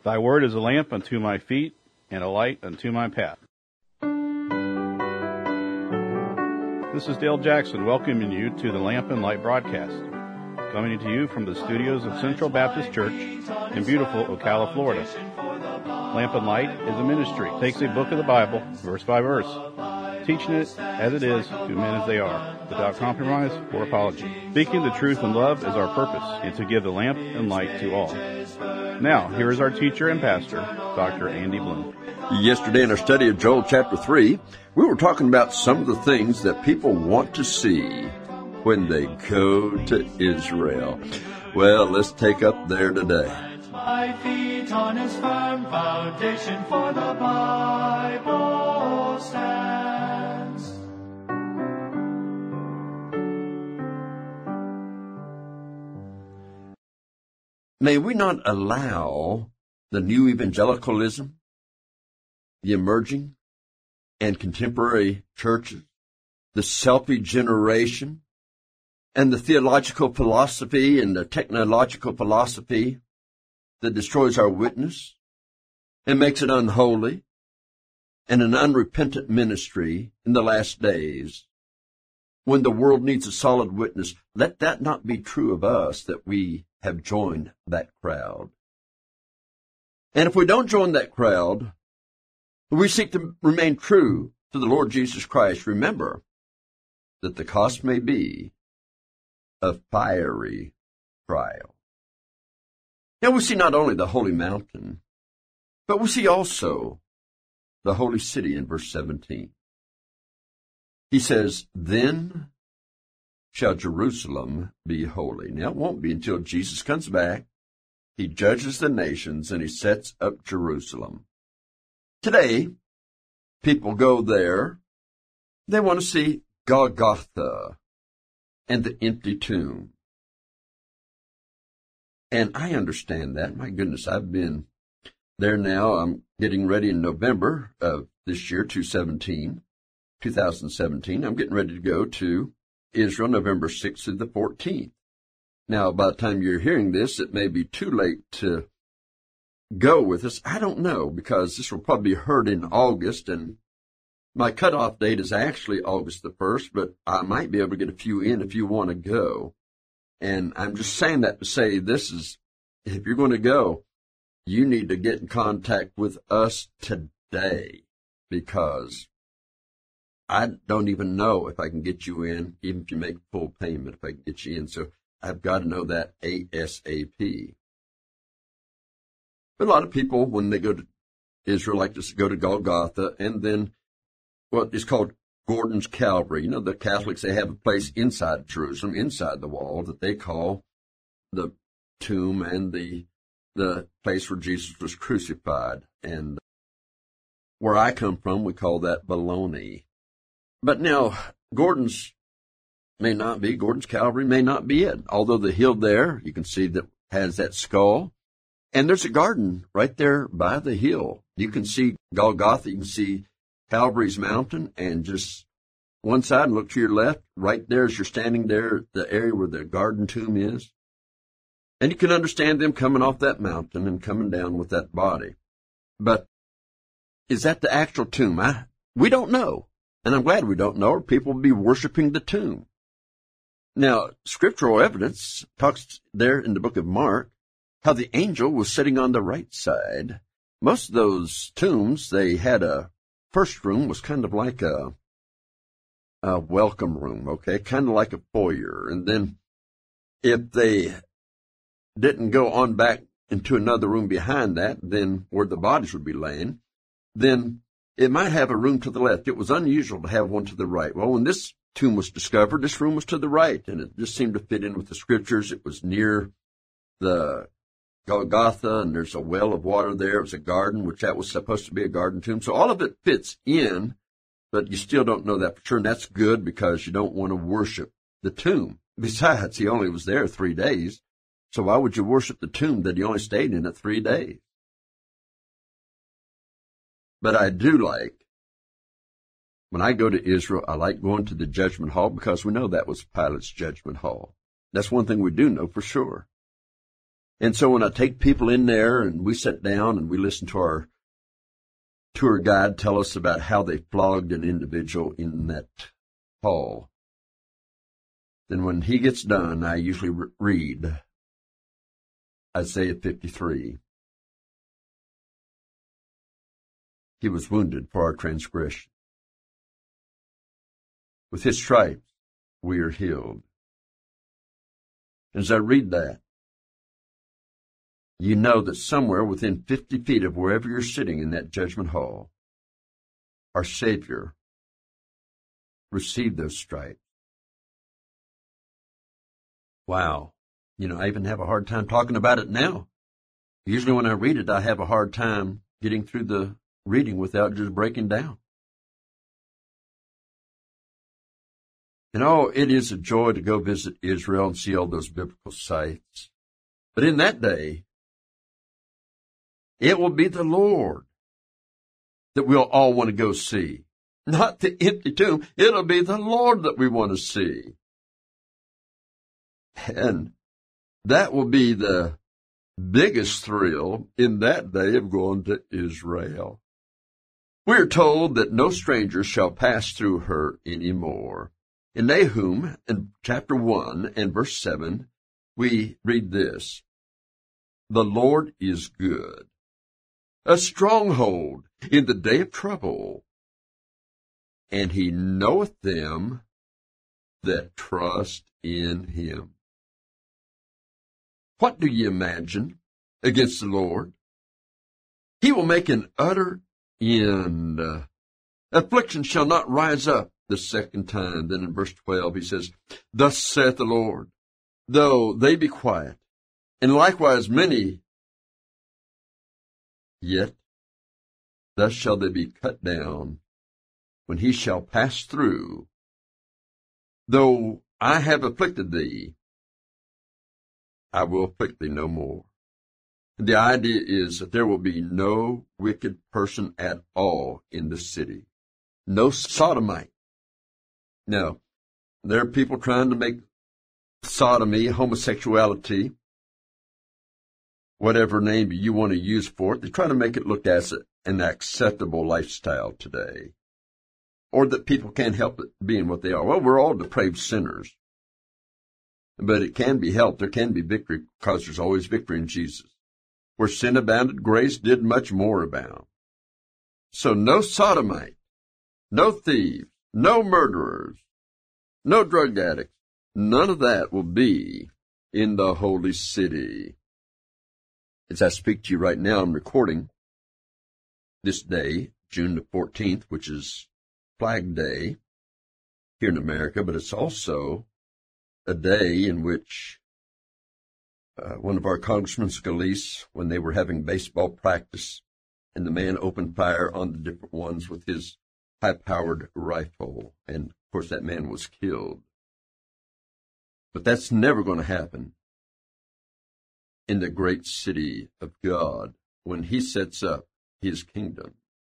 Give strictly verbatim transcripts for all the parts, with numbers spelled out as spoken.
Thy word is a lamp unto my feet and a light unto my path. This is Dale Jackson welcoming you to the Lamp and Light broadcast, coming to you from the studios of Central Baptist Church in beautiful Ocala, Florida. Lamp and Light is a ministry. It takes a book of the Bible, verse by verse, teaching it as it is to men as they are, without compromise or apology. Speaking the truth in love is our purpose, and to give the lamp and light to all. Now, here is our teacher and pastor, Doctor Andy Bloom. Yesterday in our study of Joel chapter three, we were talking about some of the things that people want to see when they go to Israel. Well, let's take up there today. My feet on his firm foundation, for the Bible stands. May we not allow the new evangelicalism, the emerging and contemporary churches, the selfie generation, and the theological philosophy and the technological philosophy that destroys our witness and makes it unholy and an unrepentant ministry in the last days, when the world needs a solid witness. Let that not be true of us, that we have joined that crowd. And if we don't join that crowd, we seek to remain true to the Lord Jesus Christ. Remember that the cost may be a fiery trial. Now we see not only the holy mountain, but we see also the holy city in verse seventeen. He says, then shall Jerusalem be holy. Now it won't be until Jesus comes back. He judges the nations and he sets up Jerusalem. Today, people go there. They want to see Golgotha and the empty tomb. And I understand that. My goodness, I've been there now. I'm getting ready in November of this year, two seventeen, two thousand seventeen. I'm getting ready to go to Israel November sixth through the fourteenth. Now, by the time you're hearing this, it may be too late to go with us. I don't know, because this will probably be heard in August, and my cutoff date is actually August the first, but I might be able to get a few in if you want to go. And I'm just saying that to say this is, if you're going to go, you need to get in contact with us today, because I don't even know if I can get you in, even if you make full payment, if I can get you in. So I've got to know that ASAP. But a lot of people, when they go to Israel, like to go to Golgotha, and then what is called Gordon's Calvary. You know, the Catholics, they have a place inside Jerusalem, inside the wall, that they call the tomb and the the place where Jesus was crucified. And where I come from, we call that baloney. But now, Gordon's may not be, Gordon's Calvary may not be it. Although the hill there, you can see that has that skull. And there's a garden right there by the hill. You can see Golgotha, you can see Calvary's mountain, and just one side, and look to your left, right there as you're standing there, the area where the garden tomb is. And you can understand them coming off that mountain and coming down with that body. But is that the actual tomb? I, we don't know. And I'm glad we don't know, or people will be worshiping the tomb. Now, scriptural evidence talks there in the book of Mark how the angel was sitting on the right side. Most of those tombs, they had a first room was kind of like a, a welcome room, okay, kind of like a foyer. And then if they didn't go on back into another room behind that, then where the bodies would be laying, then it might have a room to the left. It was unusual to have one to the right. Well, when this tomb was discovered, this room was to the right, and it just seemed to fit in with the scriptures. It was near the Golgotha, and there's a well of water there. It was a garden, which that was supposed to be a garden tomb. So all of it fits in, but you still don't know that for sure, and that's good, because you don't want to worship the tomb. Besides, he only was there three days, so why would you worship the tomb that he only stayed in it three days? But I do like, when I go to Israel, I like going to the judgment hall, because we know that was Pilate's judgment hall. That's one thing we do know for sure. And so when I take people in there and we sit down and we listen to our tour guide tell us about how they flogged an individual in that hall, then when he gets done, I usually re- read Isaiah fifty-three. He was wounded for our transgression. With his stripes, we are healed. As I read that, you know that somewhere within fifty feet of wherever you're sitting in that judgment hall, our Savior received those stripes. Wow. You know, I even have a hard time talking about it now. Usually when I read it, I have a hard time getting through the reading without just breaking down. And oh, it is a joy to go visit Israel and see all those biblical sites. But in that day, it will be the Lord that we'll all want to go see. Not the empty tomb. It'll be the Lord that we want to see. And that will be the biggest thrill in that day of going to Israel. We're told that no stranger shall pass through her any more. In Nahum, in chapter one and verse seven, we read this: The Lord is good, a stronghold in the day of trouble, and he knoweth them that trust in him. What do you imagine against the Lord? He will make an utter end. Affliction shall not rise up the second time. Then in verse twelve he says, Thus saith the Lord, though they be quiet, and likewise many, yet thus shall they be cut down when he shall pass through. Though I have afflicted thee, I will afflict thee no more. The idea is that there will be no wicked person at all in the city. No sodomite. Now, there are people trying to make sodomy, homosexuality, whatever name you want to use for it, they try to make it look as an acceptable lifestyle today. Or that people can't help it being what they are. Well, we're all depraved sinners. But it can be helped. There can be victory because there's always victory in Jesus. Where sin abounded, grace did much more abound. So no sodomite, no thieves, no murderers, no drug addicts, none of that will be in the holy city. As I speak to you right now, I'm recording this day, June the fourteenth, which is Flag Day here in America, but it's also a day in which uh, one of our congressmen, Scalise, when they were having baseball practice, and the man opened fire on the different ones with his high-powered rifle, and of course that man was killed. But that's never going to happen in the great city of God when he sets up his kingdom.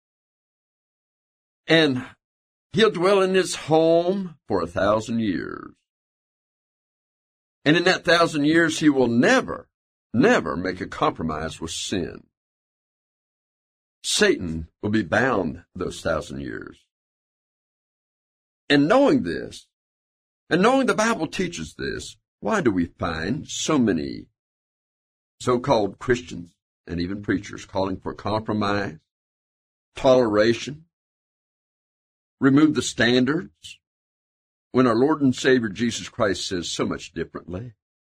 And he'll dwell in his home for a thousand years. And in that thousand years, he will never, never make a compromise with sin. Satan will be bound those thousand years. And knowing this, and knowing the Bible teaches this, why do we find so many so-called Christians and even preachers calling for compromise, toleration, remove the standards, when our Lord and Savior Jesus Christ says so much differently?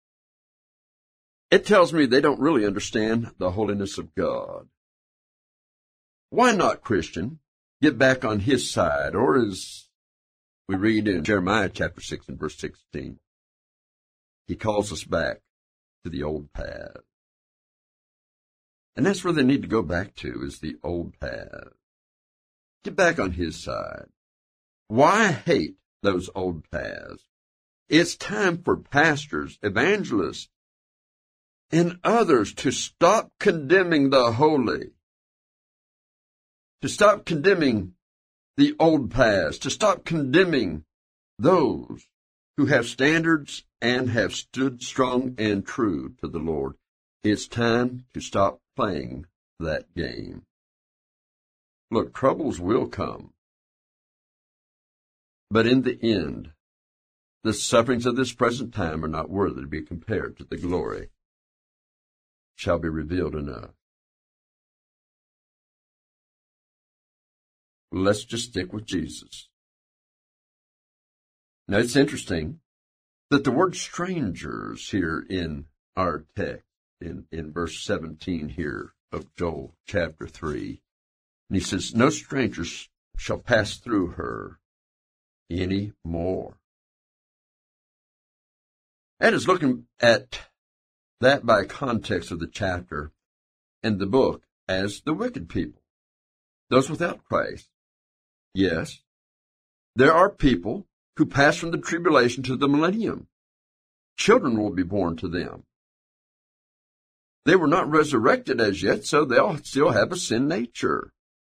It tells me they don't really understand the holiness of God. Why not, Christian, get back on his side? Or as we read in Jeremiah chapter six and verse sixteen, he calls us back to the old path. And that's where they need to go back to, is the old path. Get back on his side. Why hate those old paths? It's time for pastors, evangelists, and others to stop condemning the holy, to stop condemning the old paths, to stop condemning those who have standards and have stood strong and true to the Lord. It's time to stop playing that game. Look, troubles will come. But in the end, the sufferings of this present time are not worthy to be compared to the glory shall be revealed in us. Let's just stick with Jesus. Now, it's interesting that the word strangers here in our text, in, in verse seventeen here of Joel chapter three, and he says, no strangers shall pass through her any more. And is looking at that by context of the chapter and the book as the wicked people, those without Christ. Yes, there are people who pass from the tribulation to the millennium. Children will be born to them. They were not resurrected as yet, so they'll still have a sin nature.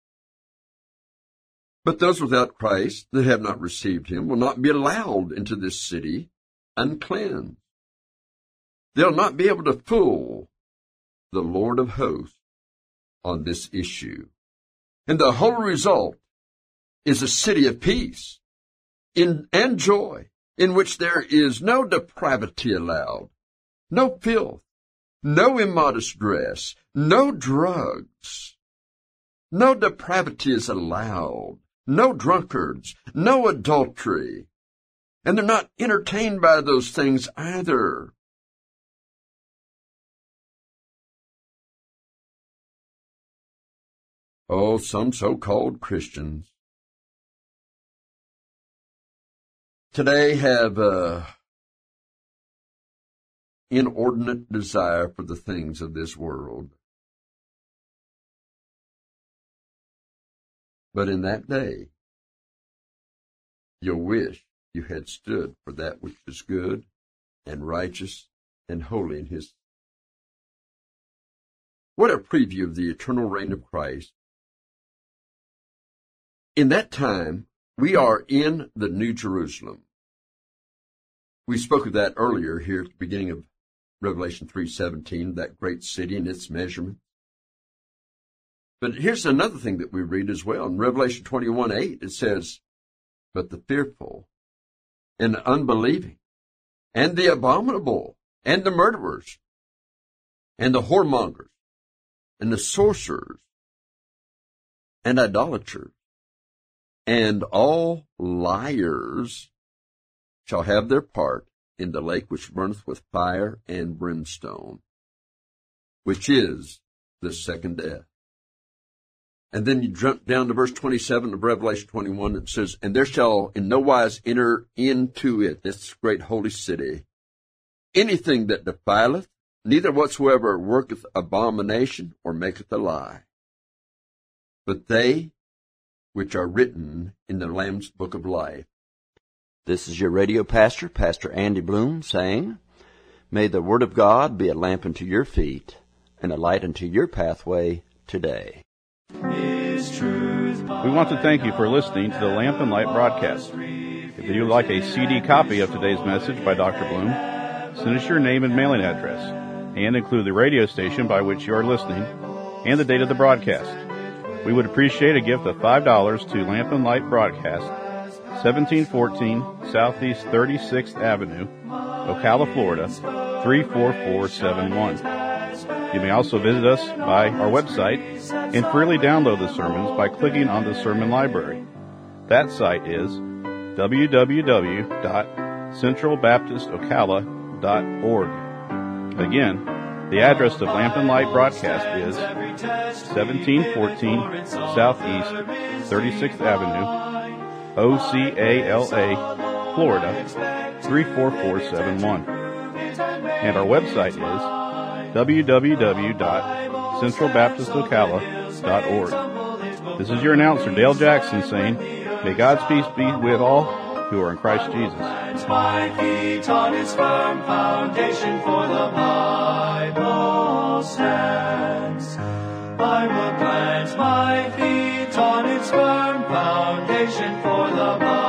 But those without Christ that have not received him will not be allowed into this city uncleansed. They'll not be able to fool the Lord of hosts on this issue. And the whole result is a city of peace in, and joy, in which there is no depravity allowed, no filth, no immodest dress, no drugs, no depravity is allowed, no drunkards, no adultery, and they're not entertained by those things either. Oh, some so-called Christians today have an inordinate desire for the things of this world. But in that day, you'll wish you had stood for that which is good and righteous and holy in his. What a preview of the eternal reign of Christ. In that time, we are in the New Jerusalem. We spoke of that earlier here at the beginning of Revelation three seventeen, that great city and its measurement. But here's another thing that we read as well. In Revelation twenty-one eight, it says, but the fearful and unbelieving and the abominable and the murderers and the whoremongers and the sorcerers and idolaters and all liars shall have their part in the lake which burneth with fire and brimstone, which is the second death. And then you jump down to verse twenty-seven of Revelation twenty-one. It says, and there shall in no wise enter into it, this great holy city, anything that defileth, neither whatsoever worketh abomination or maketh a lie, but they which are written in the Lamb's book of life. This is your radio pastor, Pastor Andy Bloom, saying, may the word of God be a lamp unto your feet and a light unto your pathway today. We want to thank you for listening to the Lamp and Light broadcast. If you'd like a C D copy of today's message by Doctor Bloom, send us your name and mailing address, and include the radio station by which you are listening and the date of the broadcast. We would appreciate a gift of five dollars to Lamp and Light Broadcast, seventeen fourteen Southeast thirty-sixth Avenue, Ocala, Florida, three four four seven one. You may also visit us by our website and freely download the sermons by clicking on the sermon library. That site is w w w dot central baptist ocala dot org. Again, the address of Lamp and Light Broadcast is seventeen fourteen Southeast thirty-sixth Avenue, O C A L A, Florida, three four four seven one. And our website is w w w dot central baptist ocala dot org. This is your announcer, Dale Jackson, saying, may God's peace be with all who are in Christ Jesus. My feet on his firm foundation, for the Bible stands. I will plant my feet on its firm foundation, for the Bible